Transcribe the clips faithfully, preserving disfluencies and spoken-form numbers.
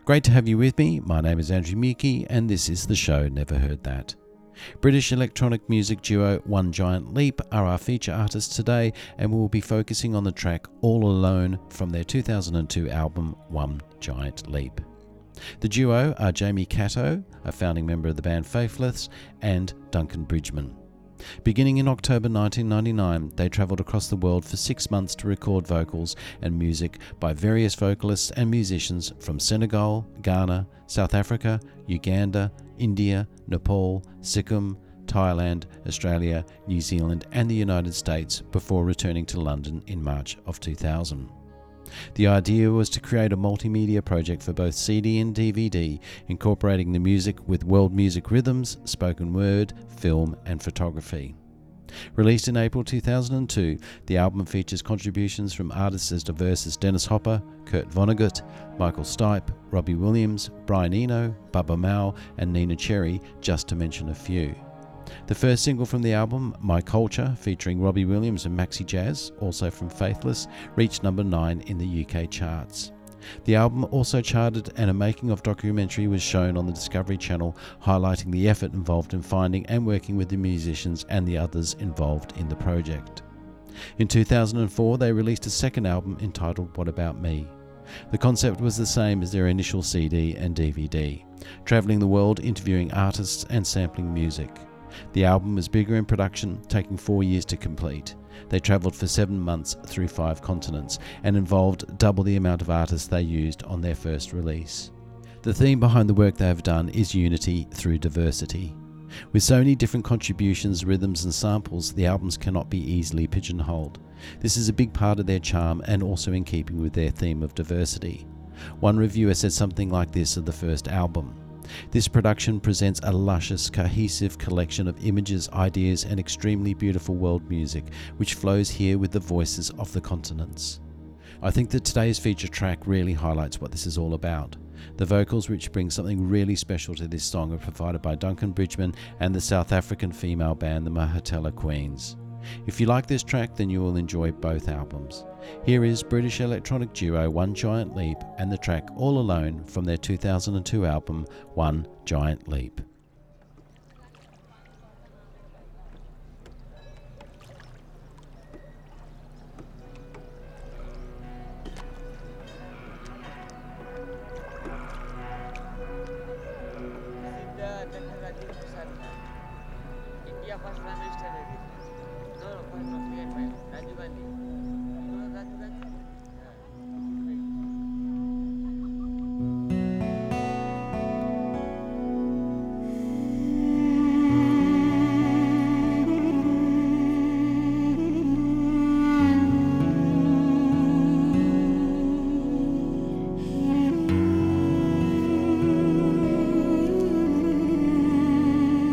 Great to have you with me. My name is Andrew Muki and this is the show Never Heard That. British electronic music duo One Giant Leap are our feature artists today, and we will be focusing on the track All Alone from their two thousand two album One Giant Leap. The duo are Jamie Catto, a founding member of the band Faithless, and Duncan Bridgeman. Beginning in October nineteen ninety-nine, they travelled across the world for six months to record vocals and music by various vocalists and musicians from Senegal, Ghana, South Africa, Uganda, India, Nepal, Sikkim, Thailand, Australia, New Zealand and the United States before returning to London in March of two thousand. The idea was to create a multimedia project for both C D and D V D, incorporating the music with world music rhythms, spoken word, film and photography. Released in April two thousand two, the album features contributions from artists as diverse as Dennis Hopper, Kurt Vonnegut, Michael Stipe, Robbie Williams, Brian Eno, Baba Mao and Nina Cherry, just to mention a few. The first single from the album, My Culture, featuring Robbie Williams and Maxi Jazz, also from Faithless, reached number nine in the U K charts. The album also charted, and a making of documentary was shown on the Discovery Channel, highlighting the effort involved in finding and working with the musicians and the others involved in the project. In two thousand four, they released a second album entitled What About Me? The concept was the same as their initial C D and D V D, travelling the world interviewing artists and sampling music. The album was bigger in production, taking four years to complete. They travelled for seven months through five continents and involved double the amount of artists they used on their first release. The theme behind the work they have done is unity through diversity. With so many different contributions, rhythms and samples, the albums cannot be easily pigeonholed. This is a big part of their charm and also in keeping with their theme of diversity. One reviewer said something like this of the first album: "This production presents a luscious, cohesive collection of images, ideas and extremely beautiful world music, which flows here with the voices of the continents." I think that today's feature track really highlights what this is all about. The vocals, which bring something really special to this song, are provided by Duncan Bridgeman and the South African female band the Mahatela Queens. If you like this track, then you will enjoy both albums. Here is British electronic duo One Giant Leap and the track All Alone from their two thousand two album One Giant Leap. India first Raju started. No, no, first no, second man. Raju Gandhi. No, Raju Gandhi.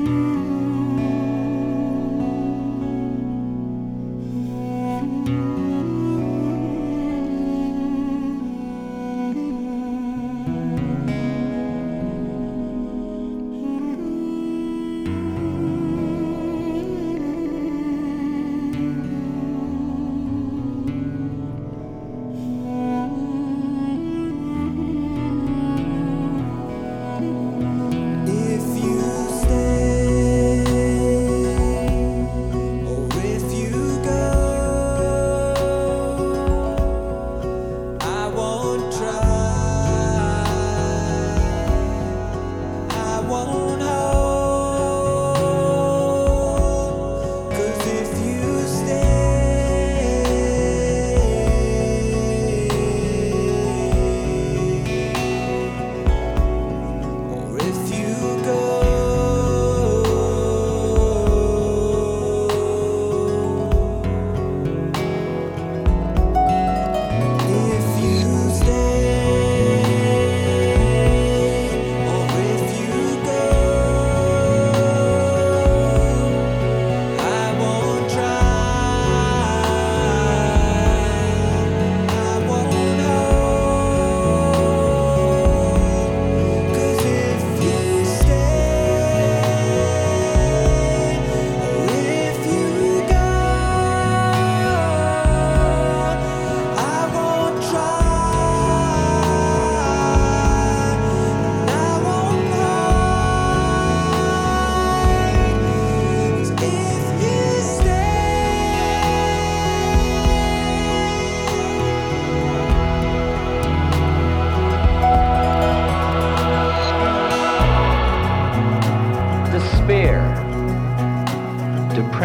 Thank you.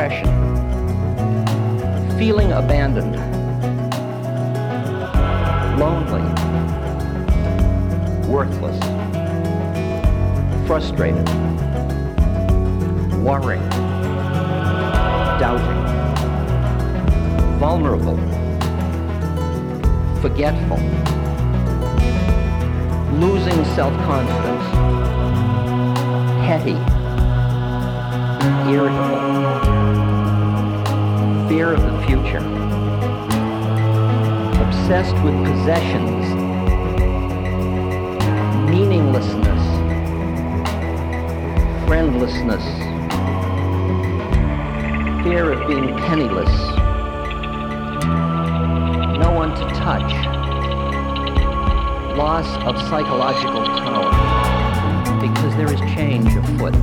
depression, feeling abandoned, lonely, worthless, frustrated, worrying, doubting, vulnerable, forgetful, losing self-confidence, petty, irritable, fear of the future, obsessed with possessions, meaninglessness, friendlessness, fear of being penniless, no one to touch, loss of psychological power, because there is change afoot.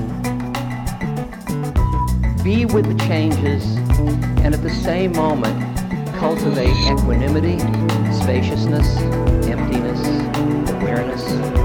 Be with the changes, and at the same moment, cultivate equanimity, spaciousness, emptiness, awareness,